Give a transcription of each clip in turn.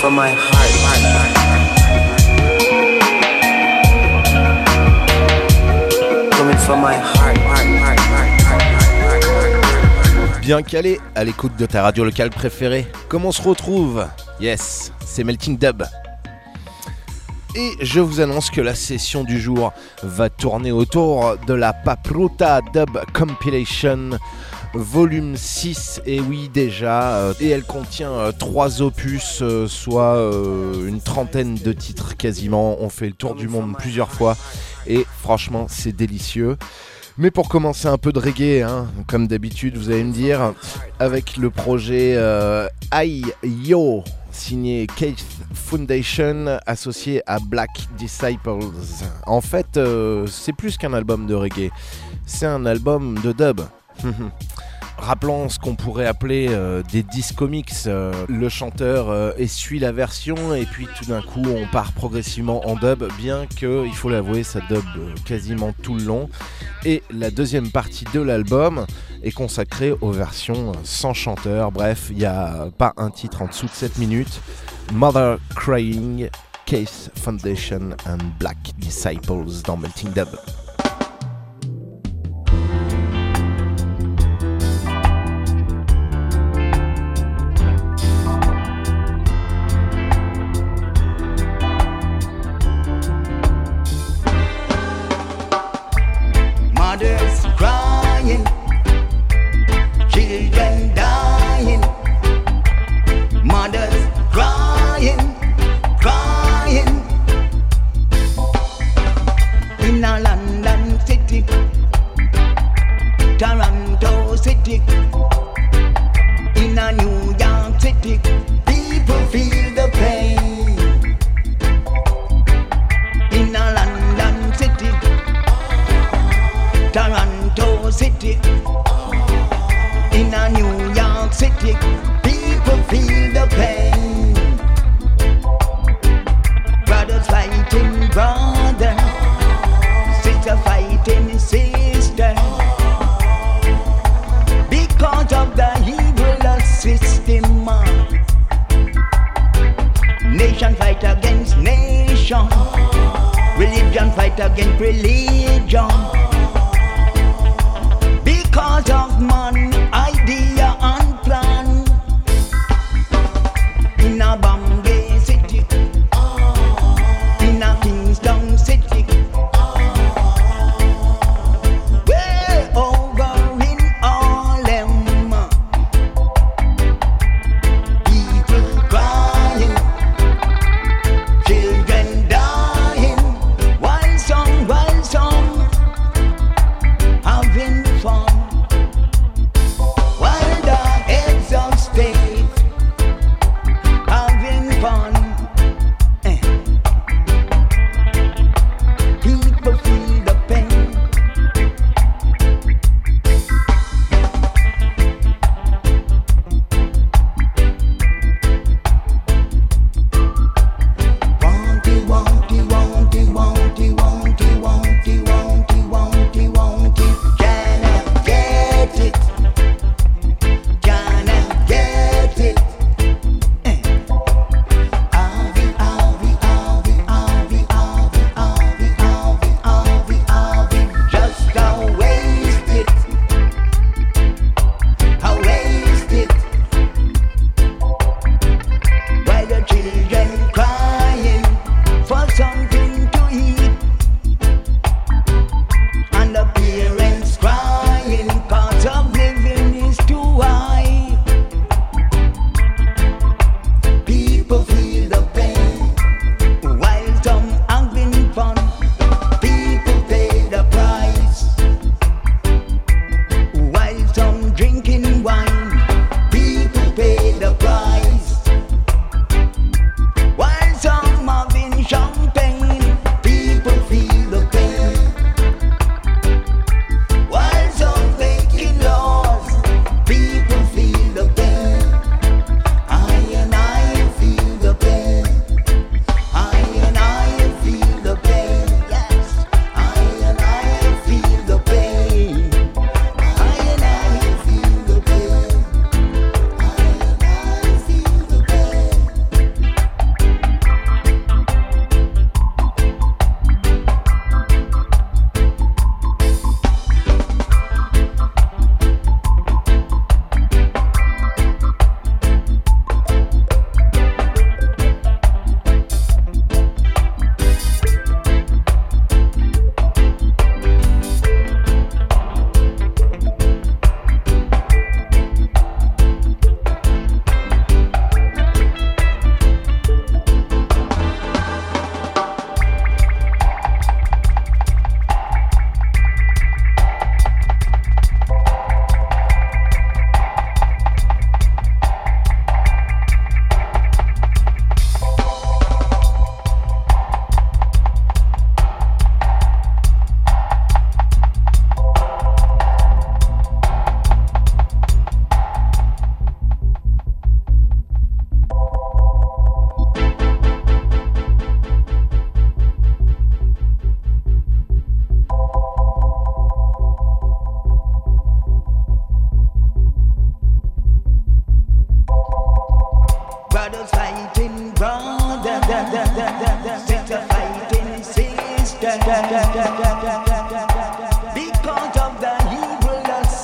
from my heart. Coming from my heart. Bien calé à l'écoute de ta radio locale préférée. Comment on se retrouve? Yes, c'est Melting Dub. Et je vous annonce que la session du jour va tourner autour de la Papruta Dub Compilation volume 6, et oui déjà, et elle contient 3 opus, soit une trentaine de titres quasiment. On fait le tour du monde plusieurs fois et franchement c'est délicieux. Mais pour commencer, un peu de reggae, hein, comme d'habitude, vous allez me dire, avec le projet Aye Yo, signé Keith Foundation, associé à Black Disciples. En fait, c'est plus qu'un album de reggae, c'est un album de dub. Rappelons ce qu'on pourrait appeler des discomics. Le chanteur essuie la version et puis tout d'un coup on part progressivement en dub, bien que, il faut l'avouer, ça dub quasiment tout le long. Et la deuxième partie de l'album est consacrée aux versions sans chanteur. Bref, il n'y a pas un titre en dessous de 7 minutes. Mother Crying, Keith Foundation and Black Disciples dans Melting Dub.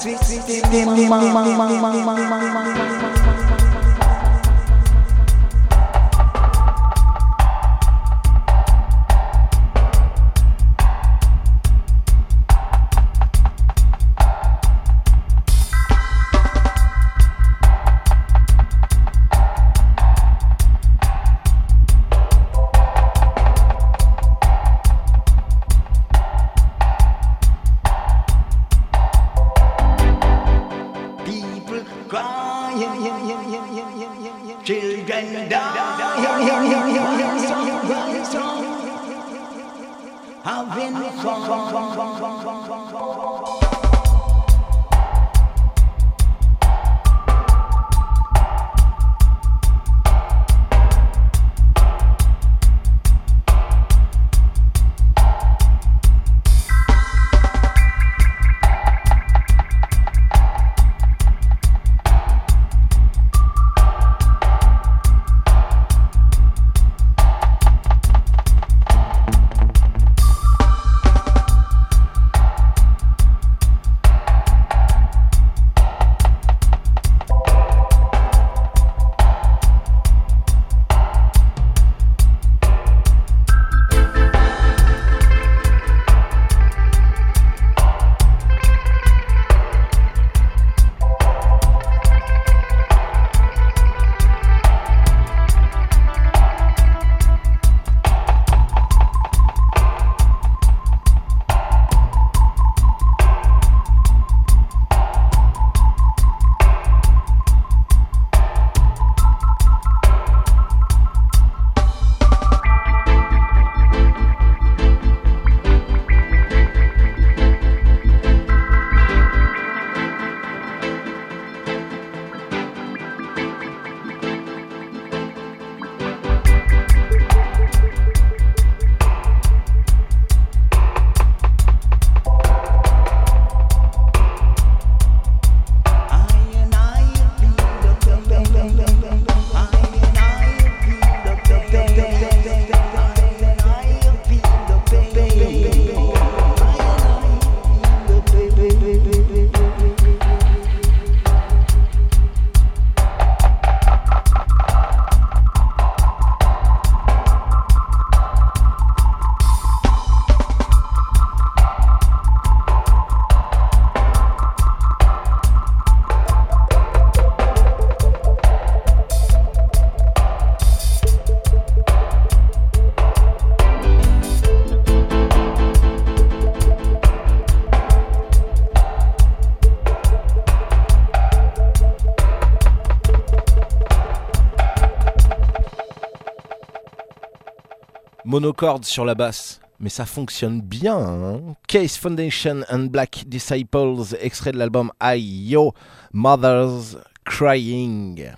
Children die, having fun. Monocorde sur la basse, mais ça fonctionne bien. Hein. Case Foundation and Black Disciples, extrait de l'album I Yo Mother's Crying.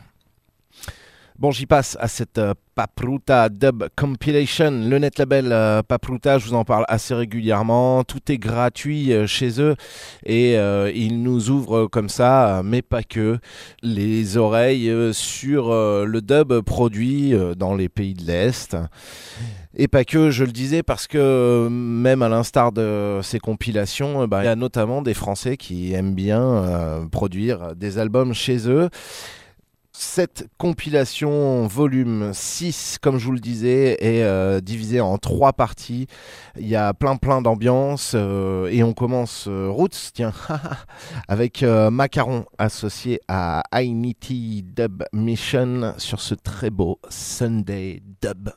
Bon, j'y passe à cette Papruta Dub Compilation, le net label Papruta, je vous en parle assez régulièrement, tout est gratuit chez eux et ils nous ouvrent comme ça, mais pas que, les oreilles sur le dub produit dans les pays de l'Est. Et pas que, je le disais, parce que même à l'instar de ces compilations, il y a notamment des Français qui aiment bien produire des albums chez eux. Cette compilation volume 6, comme je vous le disais, est divisée en 3 parties. Il y a plein d'ambiance et on commence Roots, tiens, avec Macaron associé à Ainity Dub Mission sur ce très beau Sunday Dub.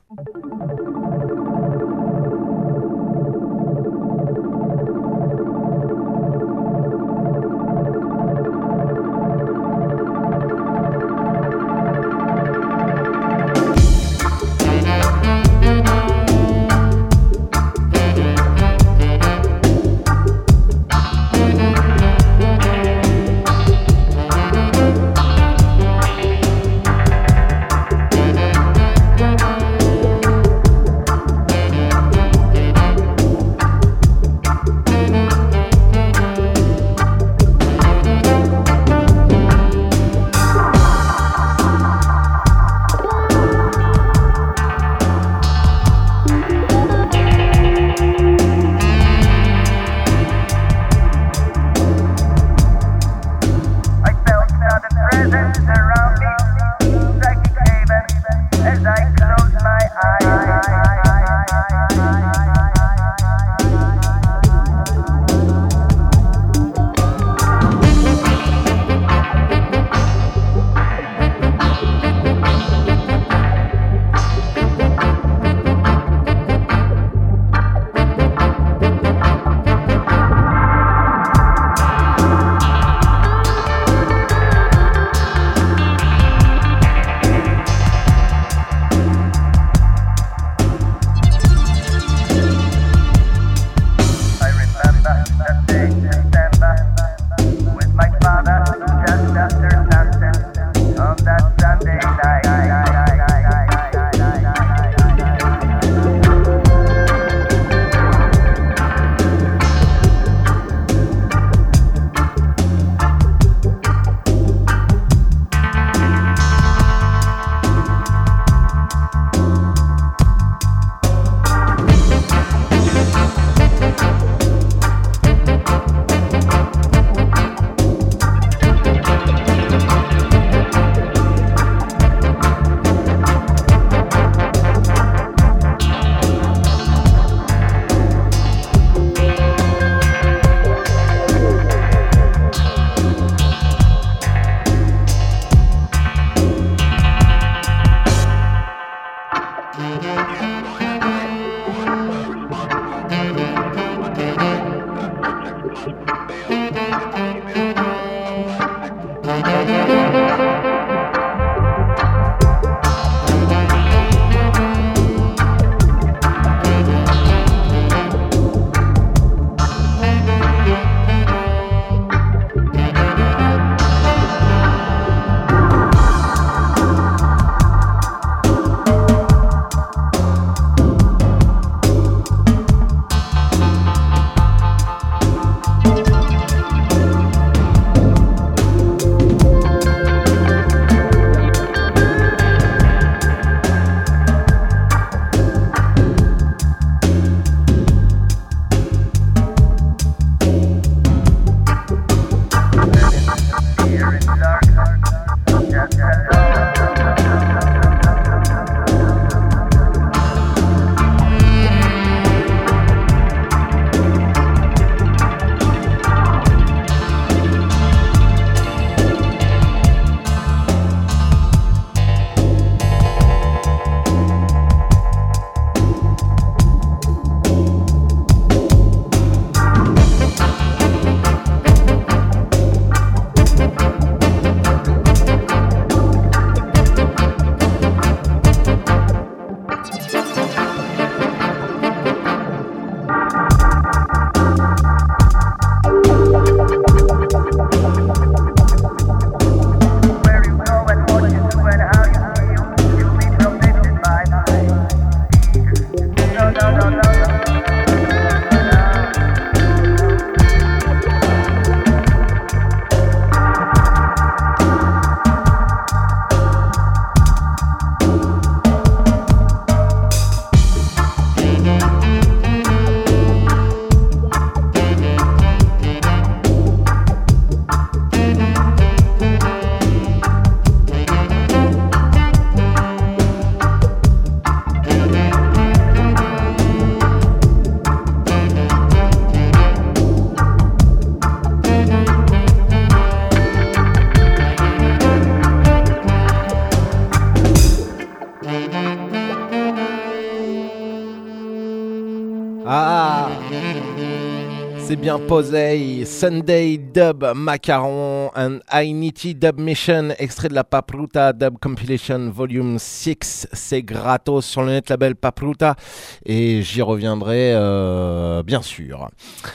C'est bien posé. Sunday Dub Macaron and Ainiti Dub Mission, extrait de la Papruta Dub Compilation Volume 6. C'est gratos sur le net label Papruta et j'y reviendrai bien sûr.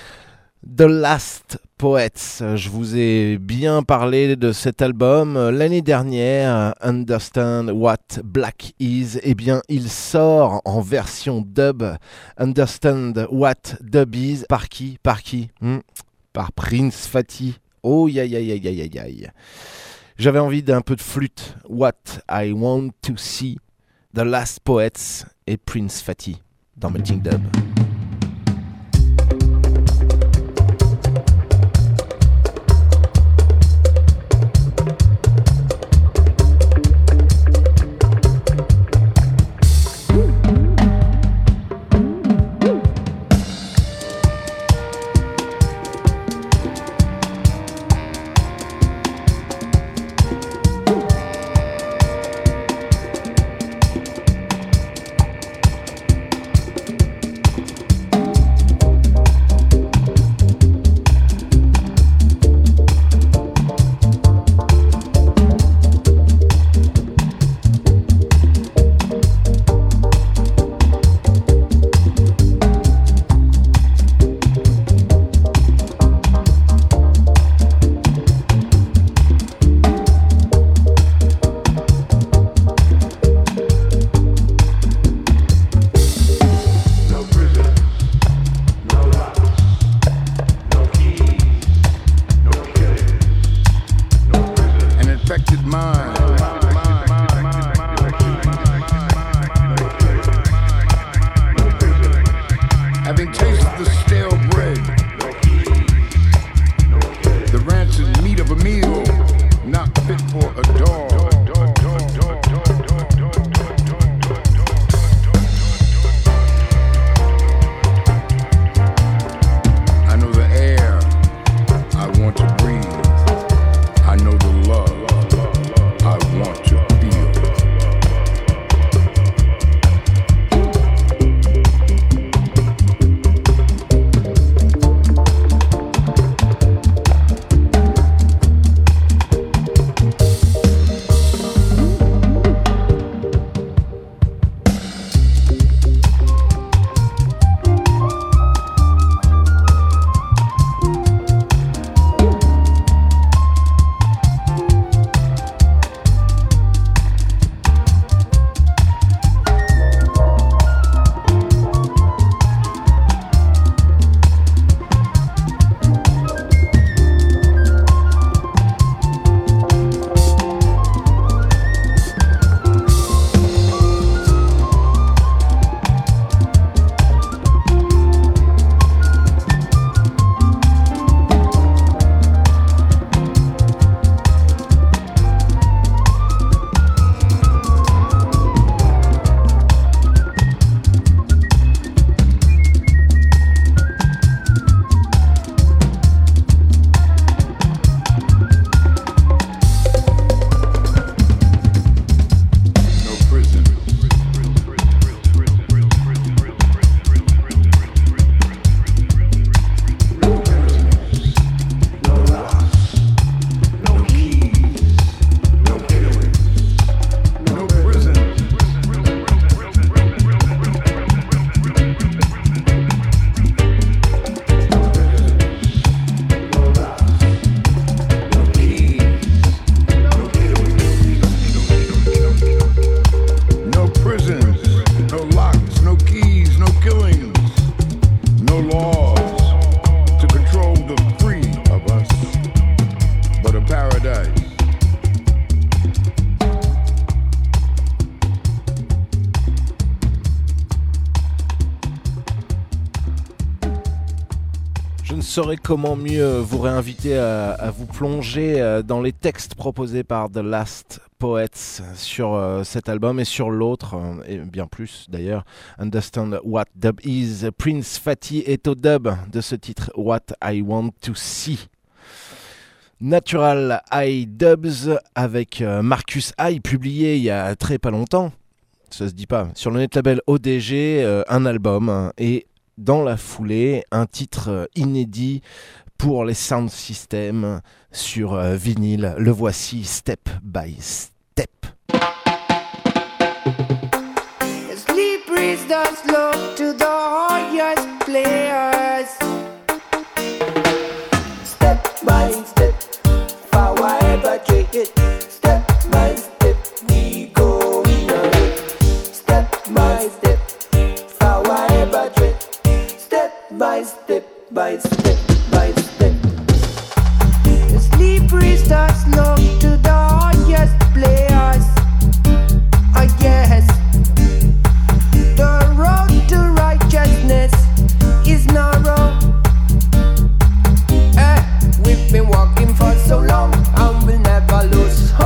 The Last Poets, je vous ai bien parlé de cet album l'année dernière, Understand What Black Is. Eh bien, il sort en version dub, Understand What Dub Is. Par qui Par Prince Fatty. Oh, aïe. J'avais envie d'un peu de flûte. What I Want to See, The Last Poets et Prince Fatty dans Melting Dub. saurais comment mieux vous réinviter à vous plonger dans les textes proposés par The Last Poets sur cet album et sur l'autre, et bien plus d'ailleurs, Understand What Dub Is. Prince Fatty est au dub de ce titre What I Want to See. Natural High Dubs avec Marcus High, publié il y a très pas longtemps, ça se dit pas, sur le net label ODG, un album, et dans la foulée, un titre inédit pour les sound systems sur vinyle. Le voici, Step by Step. Sleep breeze does look to the highest players. Step by step, however take it. Step by step, we go in a hit. Step by step, however take it. Step by step, by step, by step. The slippery stars look to the highest players. I guess the road to righteousness is narrow. We've been walking for so long and we'll never lose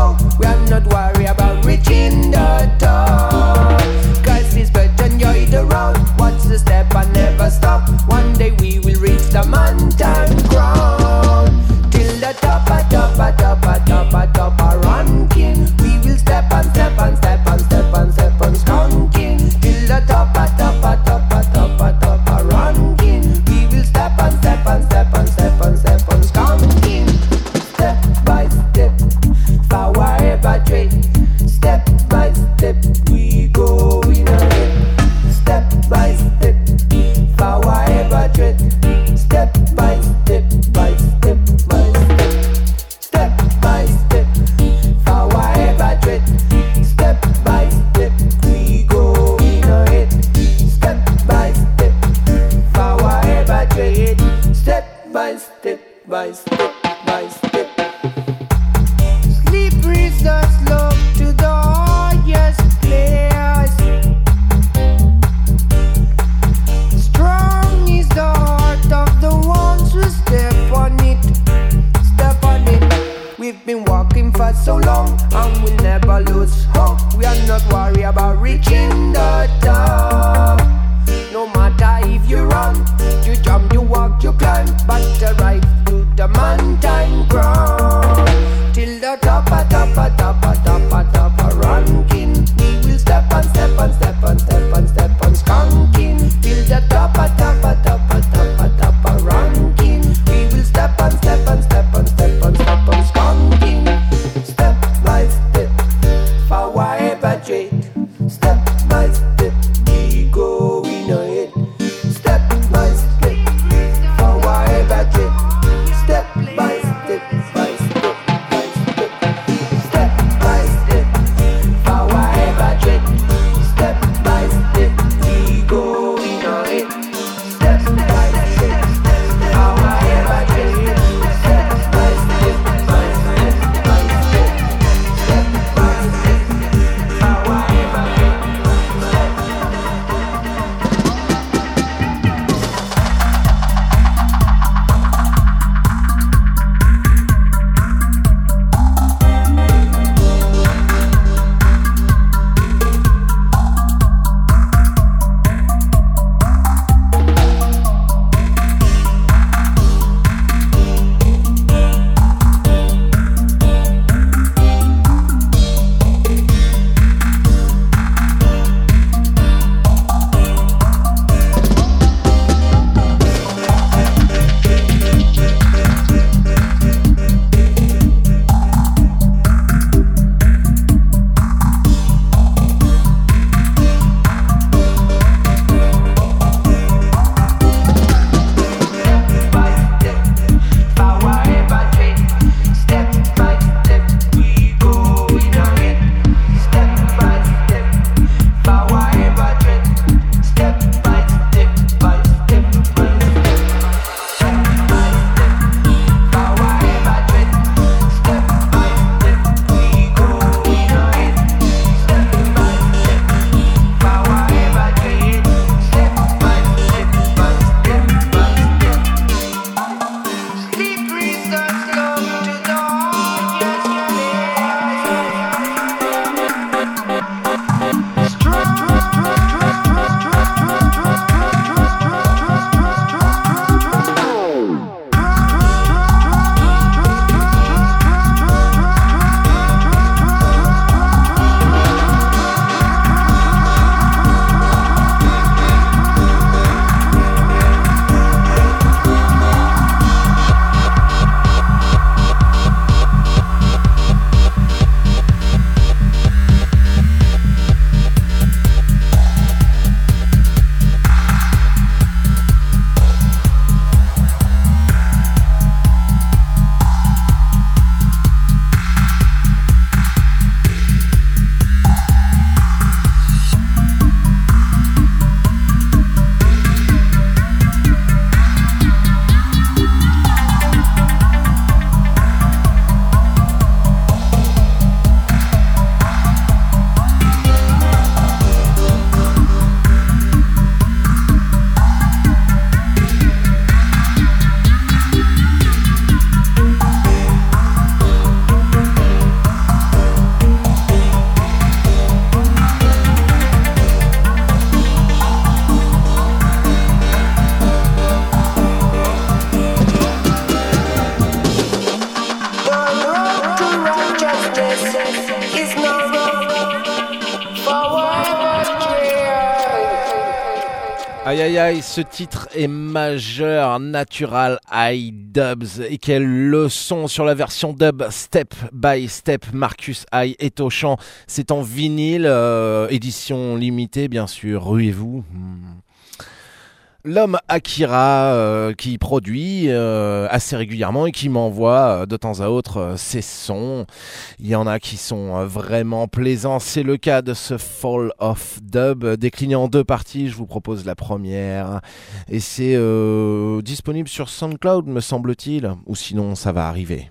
Aïe aïe aïe, ce titre est majeur, Natural High Dubs. Et quelle leçon sur la version dub, Step by Step, Marcus High est au chant. C'est en vinyle, édition limitée bien sûr, ruez-vous. L'homme Akira qui produit assez régulièrement et qui m'envoie de temps à autre ses sons. Il y en a qui sont vraiment plaisants. C'est le cas de ce Fall of Dub décliné en 2 parties. Je vous propose la première. Et c'est disponible sur SoundCloud me semble-t-il. Ou sinon ça va arriver.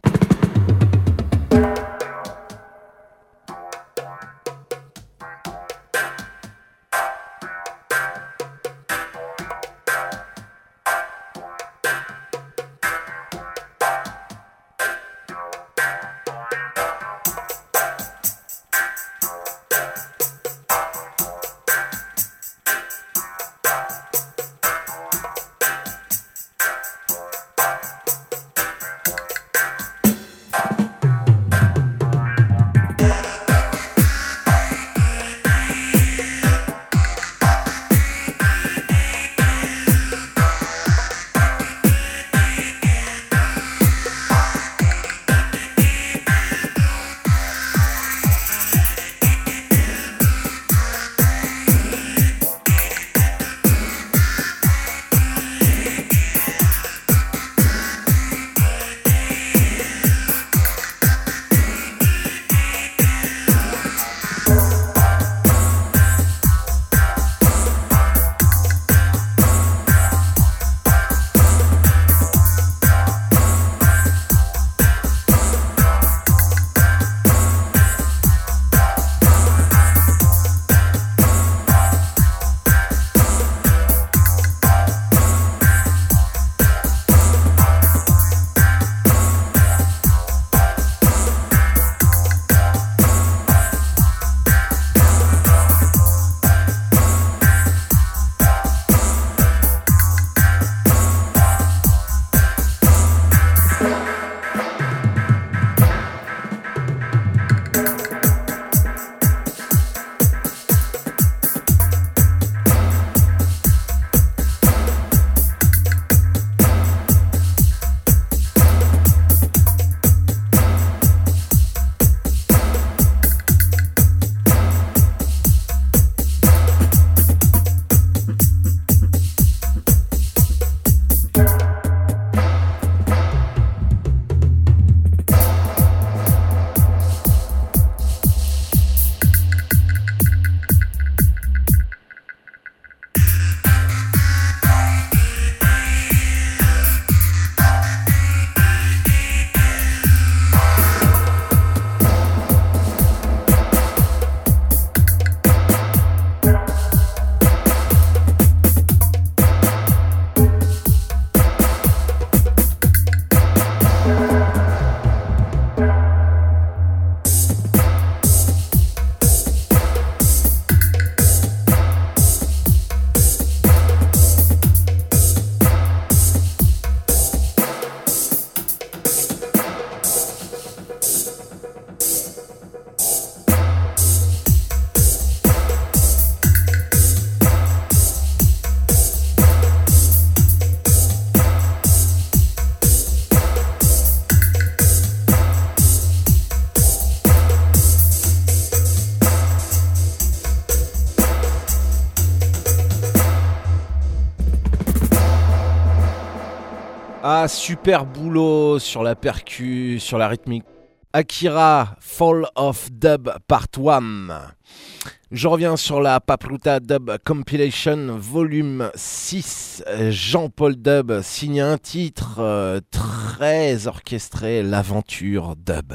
Ah, super boulot sur la percu, sur la rythmique. Akira, Fall of Dub Part 1. Je reviens sur la Papruta Dub Compilation Volume 6. Jean-Paul Dub signe un titre très orchestré, l'aventure Dub.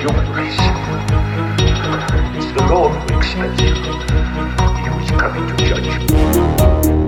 human race. It's the Lord who expels you. He who is coming to judge you.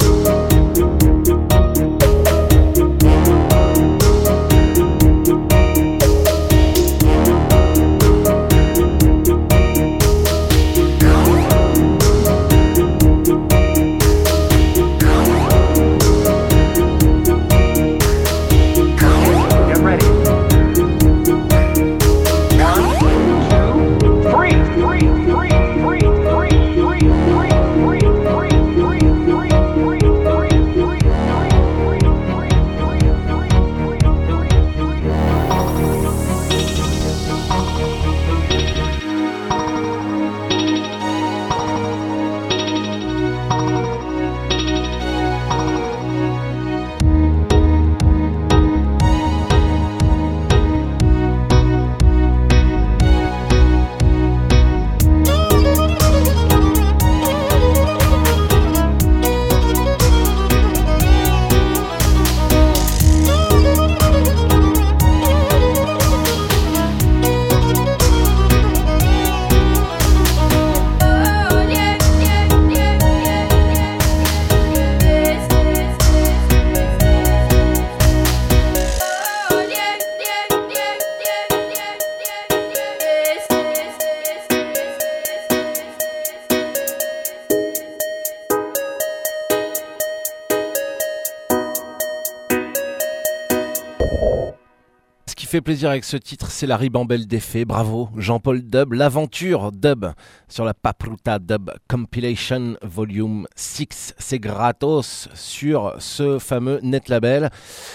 Fait plaisir avec ce titre, c'est la ribambelle d'effets. Bravo Jean-Paul Dub, l'aventure Dub sur la Papruta Dub Compilation Volume 6. C'est gratos sur ce fameux net label.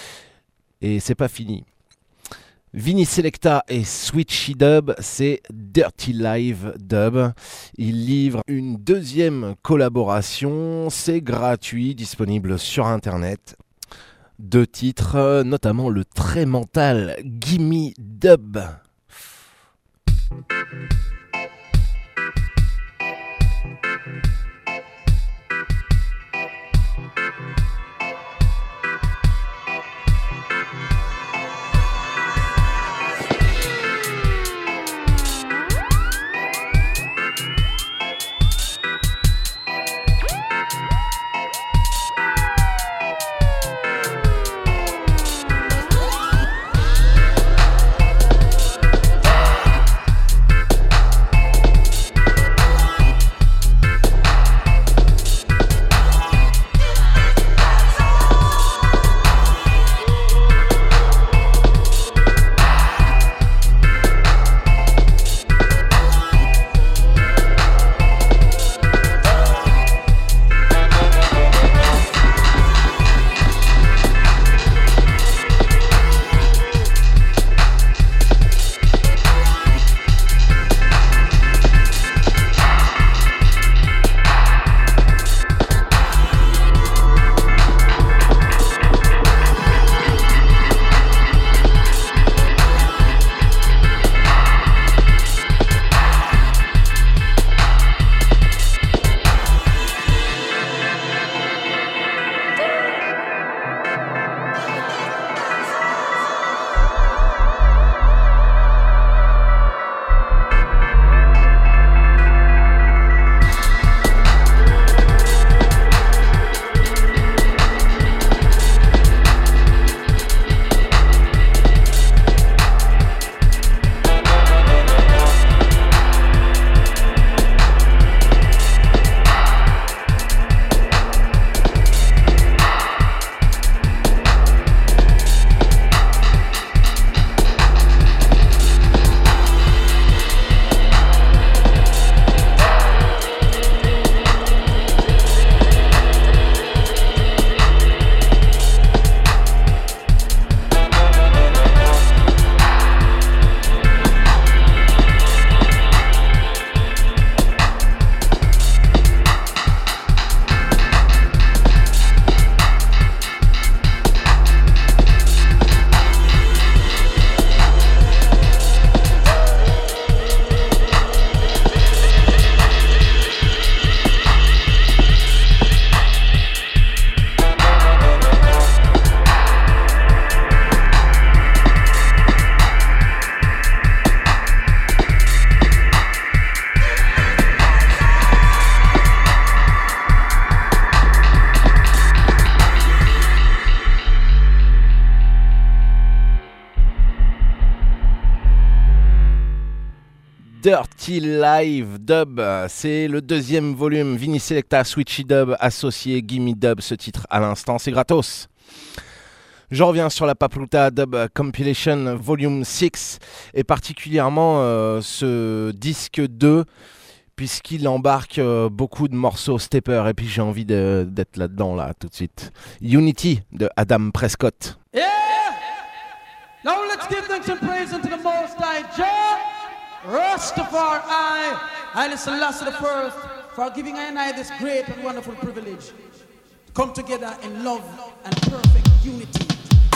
Et c'est pas fini. Vinny Selecta et Switchy Dub, c'est Dirty Live Dub. Ils livrent une deuxième collaboration, c'est gratuit, disponible sur internet. 2 titres, notamment le très mental Gimme Dub. Dirty Live Dub. C'est le deuxième volume. Vinny Selecta, Switchy Dub, associé Gimme Dub. Ce titre à l'instant, c'est gratos. Je reviens sur la Papluta Dub Compilation Volume 6 et particulièrement ce disque 2 puisqu'il embarque beaucoup de morceaux stepper et puis j'ai envie d'être là-dedans là tout de suite. Unity de Adam Prescott. Yeah! Now let's give thanks and praise unto the Most High Jah, Rastafari, Haile Selassie I, for giving I and I this great and wonderful privilege to come together in love and perfect unity.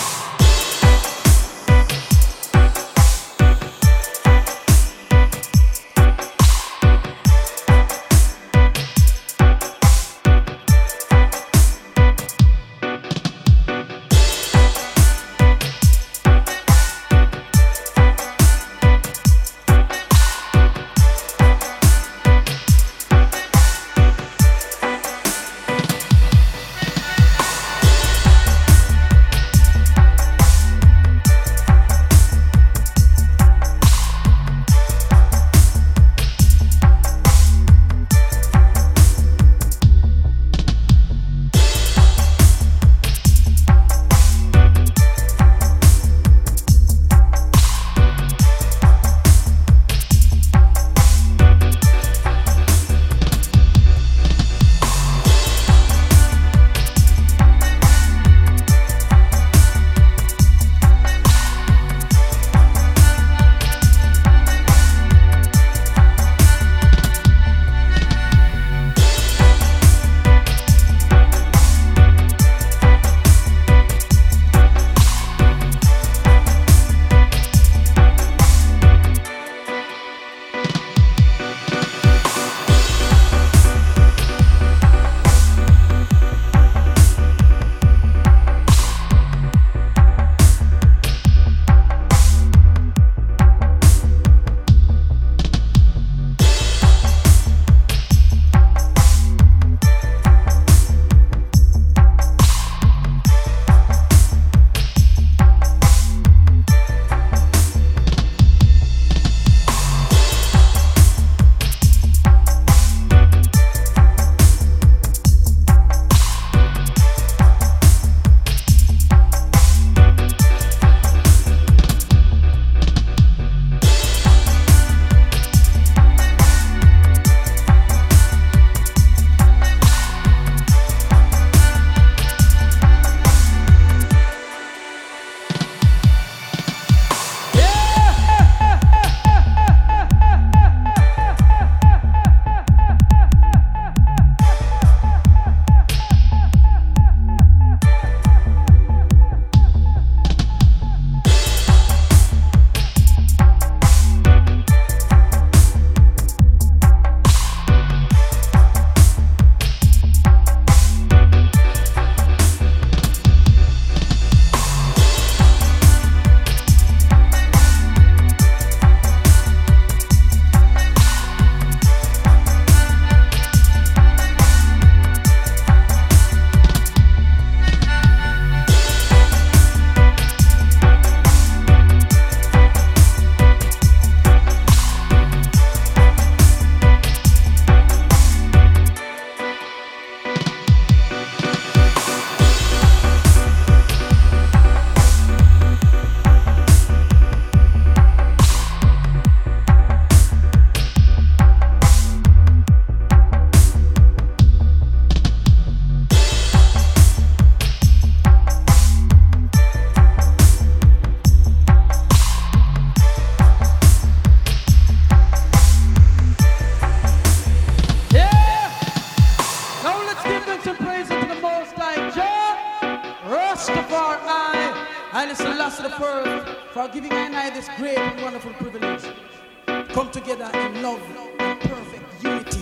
Haile Selassie I, for giving I and I this great and wonderful privilege to come together in love and perfect unity.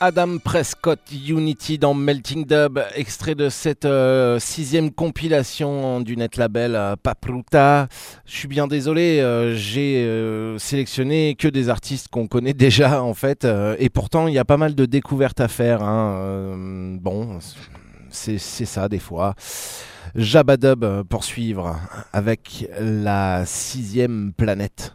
Adam Prescott, Unity dans Melting Dub, extrait de cette 6e compilation du net label Papruta. Je suis bien désolé, j'ai sélectionné que des artistes qu'on connaît déjà en fait, et pourtant il y a pas mal de découvertes à faire. Bon, c'est ça des fois. Jabadub pour suivre avec la 6e planète.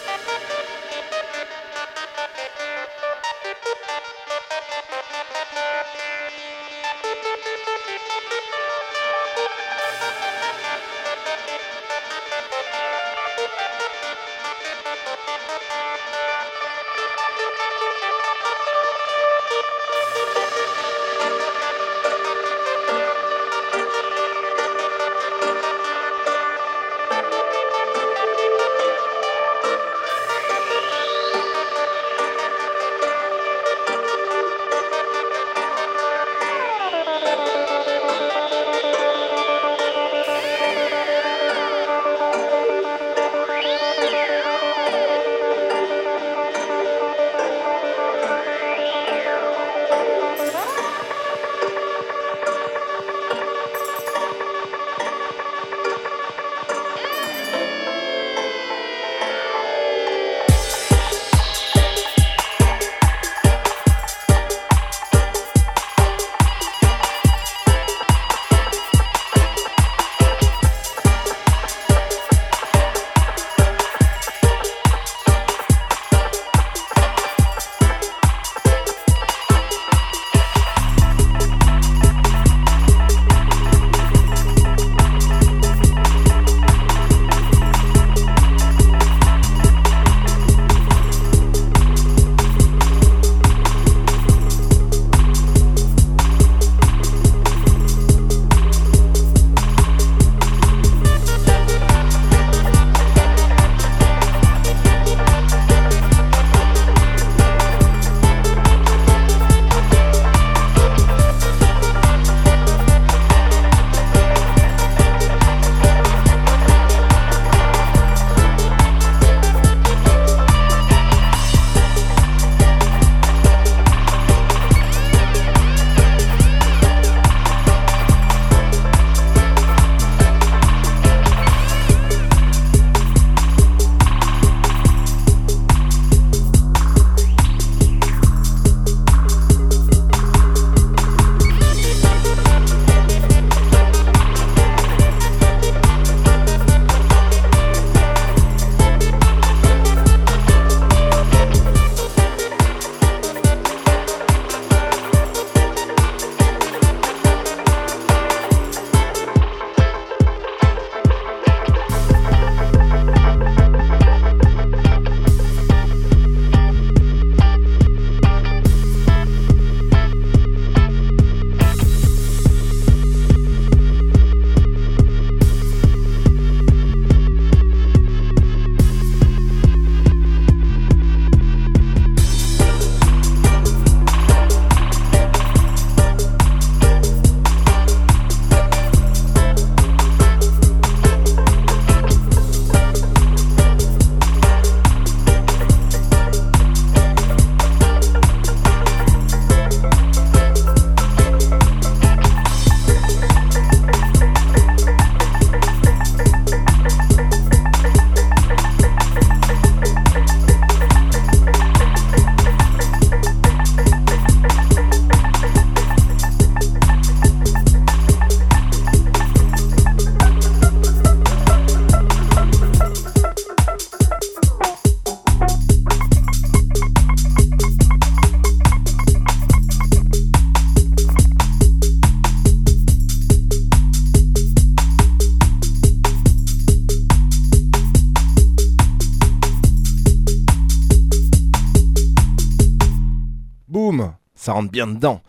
Ça rentre bien dedans.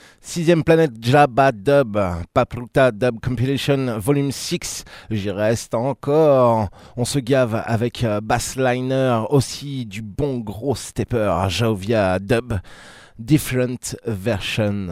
6e planète Jabba Dub, Papruta Dub Compilation Volume 6. J'y reste encore. On se gave avec Bassliner, aussi du bon gros stepper Jaovia Dub, Different Version.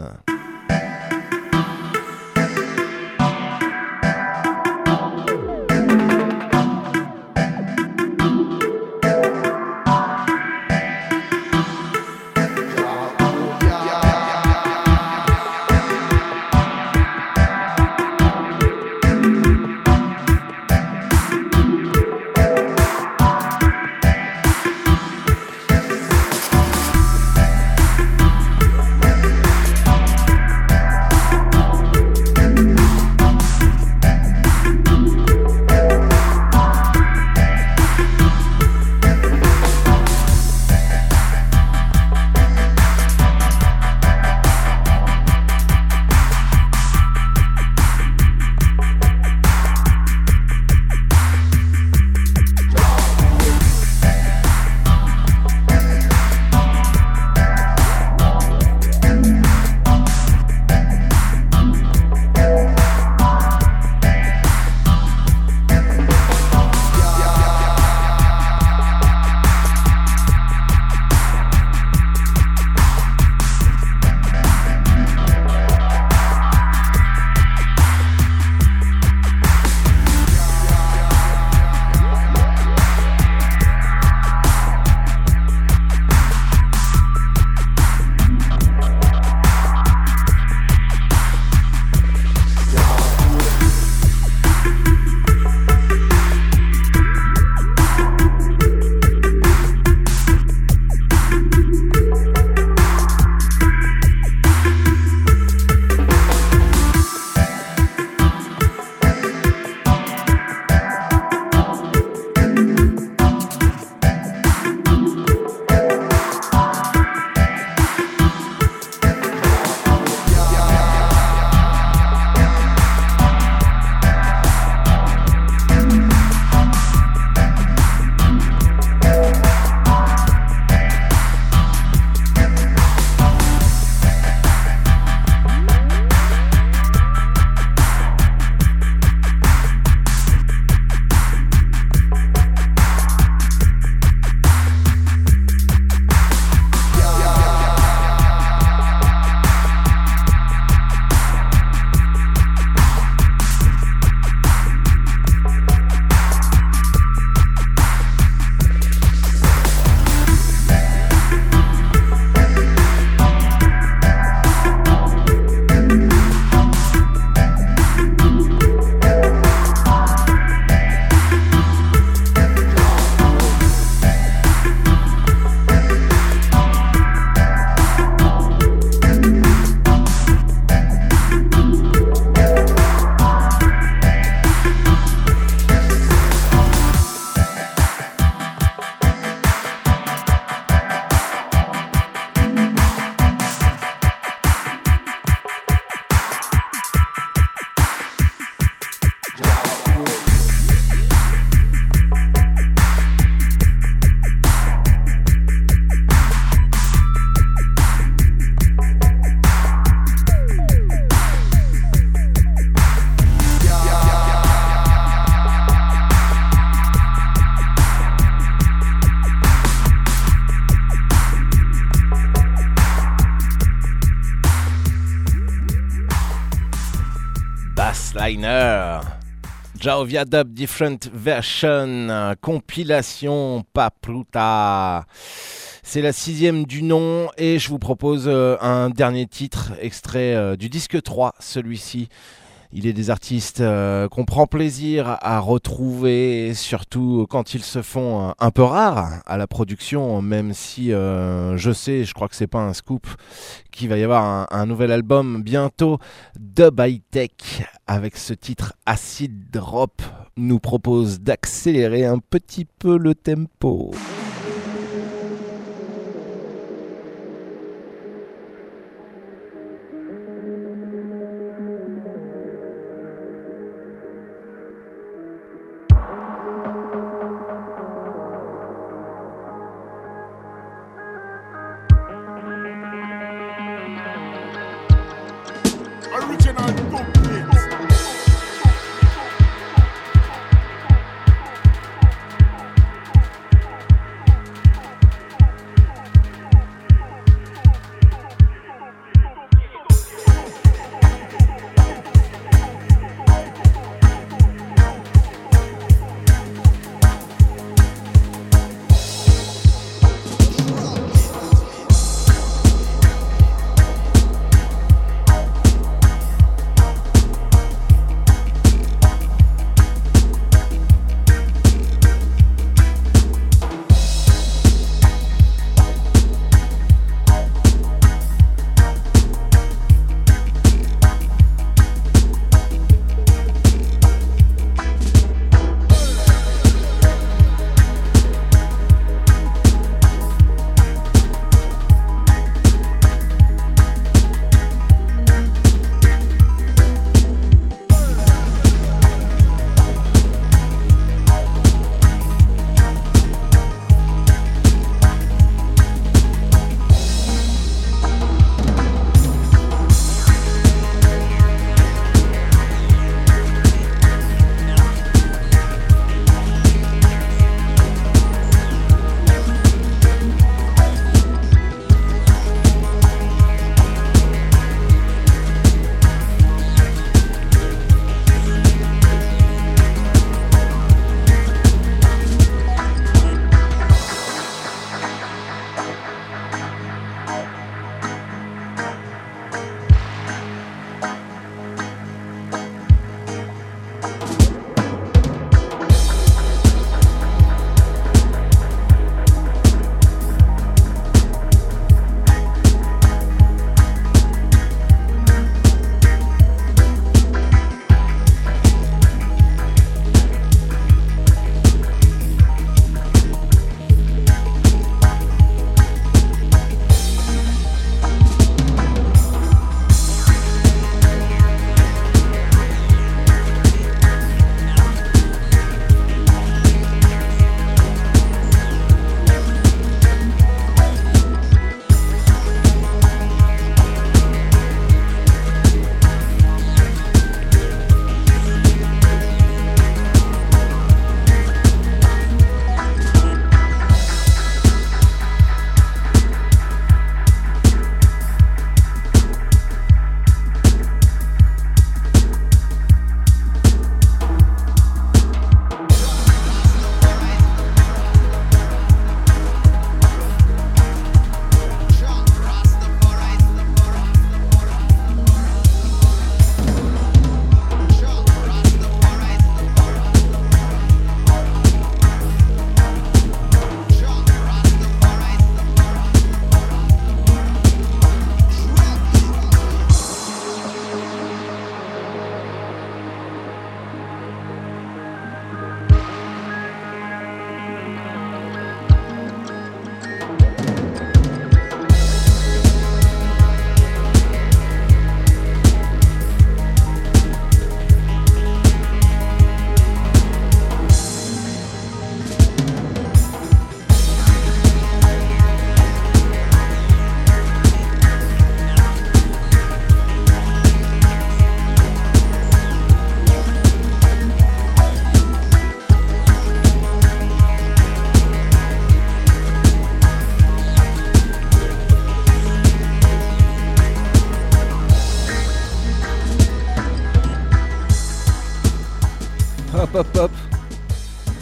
Liner. Jaovia Dub Different Version, compilation Papruta. C'est la 6e du nom et je vous propose un dernier titre extrait du disque 3, celui-ci. Il est des artistes qu'on prend plaisir à retrouver, surtout quand ils se font un peu rares à la production, même si je crois que c'est pas un scoop, qu'il va y avoir un nouvel album bientôt. Dub High Tech, avec ce titre Acid Drop, nous propose d'accélérer un petit peu le tempo.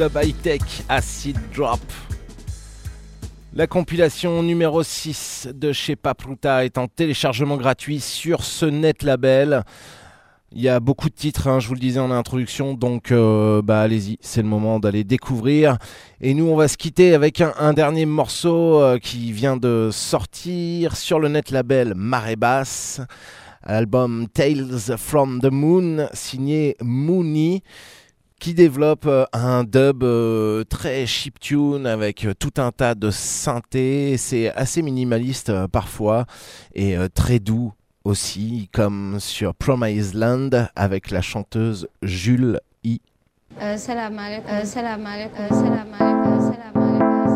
dub high-tech Acid Drop. La compilation numéro 6 de chez Papruta est en téléchargement gratuit sur ce net label. Il y a beaucoup de titres, hein, je vous le disais en introduction, donc allez-y, c'est le moment d'aller découvrir. Et nous, on va se quitter avec un dernier morceau qui vient de sortir sur le net label Marée Basse, l'album Tales from the Moon, signé Mooney, qui développe un dub très chiptune avec tout un tas de synthés. C'est assez minimaliste parfois et très doux aussi, comme sur Promised Land avec la chanteuse Jules I. Salam alaikum, salam alaikum, salam alaikum, salam alaikum.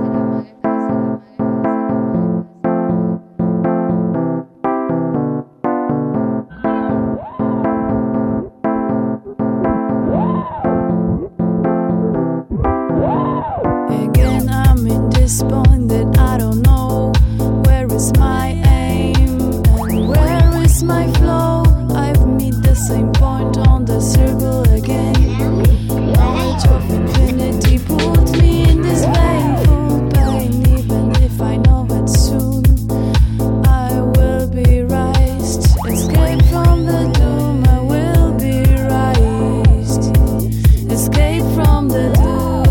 Again, I'm in this point that I don't know. Where is my aim and where is my flow? I've met the same point on the circle again. Knowledge of infinity put me in this painful pain. Even if I know it soon, I will be raised. Escape from the doom, I will be raised. Escape from the doom.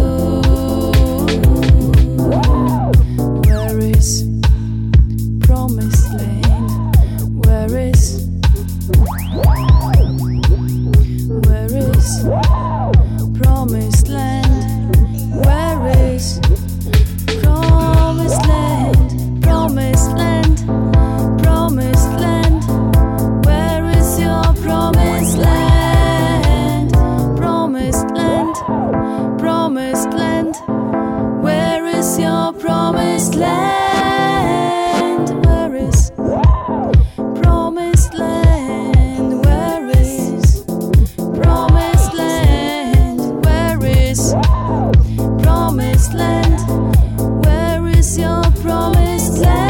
Where is promised land? Where is promised land? Where is promised land? Promised land, promised land. Where is your promised land? Promised land, promised land. Where is your promised land? Where is promised land? Where is promised land? Where is promised land? Where is your promised land?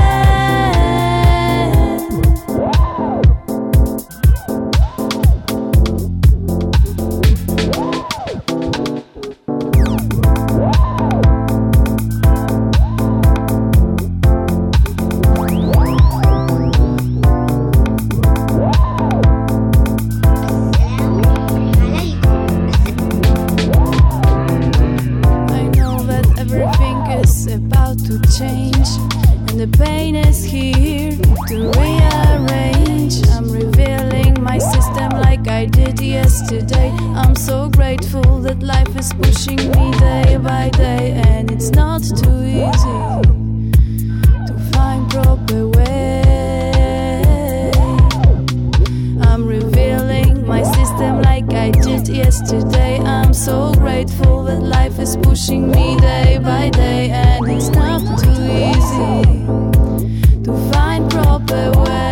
I know that everything is about to change, and the pain is here to rearrange. I'm revealing my system like I did yesterday. I'm so grateful that life is pushing me day by day, and it's not too easy to find proper way. I'm revealing my system like I did yesterday. I'm so grateful that life is pushing me day by day, and it's not too easy to find proper way.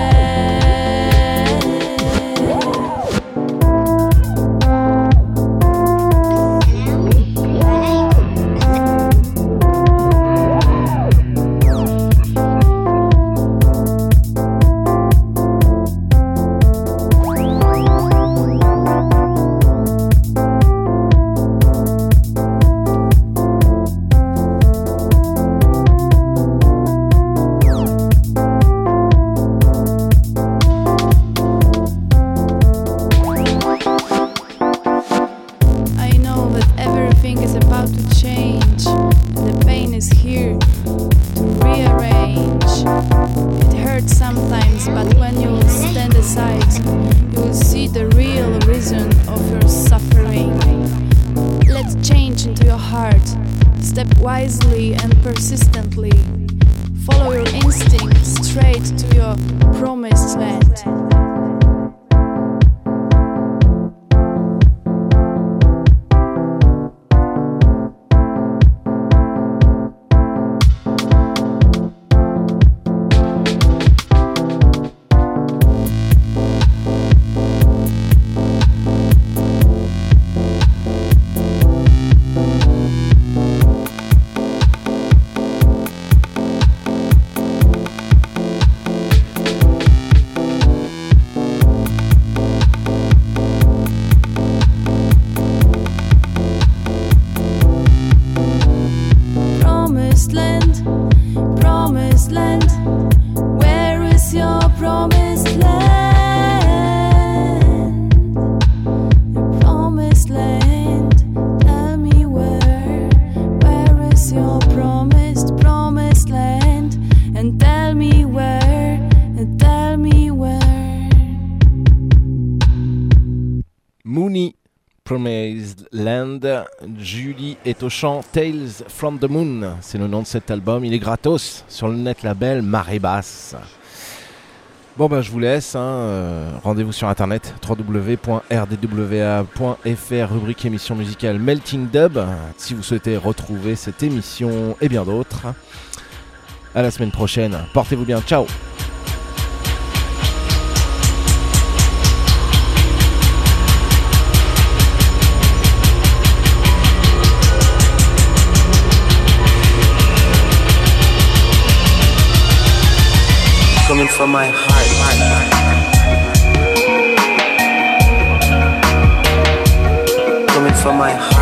I know that everything is about to change, and the pain is here to rearrange. It hurts sometimes, but when you will stand aside, you will see the real reason of your suffering. Let change into your heart. Step wisely and persistently. Follow your instinct straight to your promised land. tell me where, tell me where. Mooney, Promised Land. Julie est au chant. Tales from the Moon, c'est le nom de cet album. Il est gratos sur le net label Marée Basse. Bon je vous laisse, rendez-vous sur internet www.rdwa.fr, rubrique émission musicale Melting Dub, si vous souhaitez retrouver cette émission et bien d'autres. À la semaine prochaine, portez-vous bien, ciao. Coming from my heart. Coming from my heart.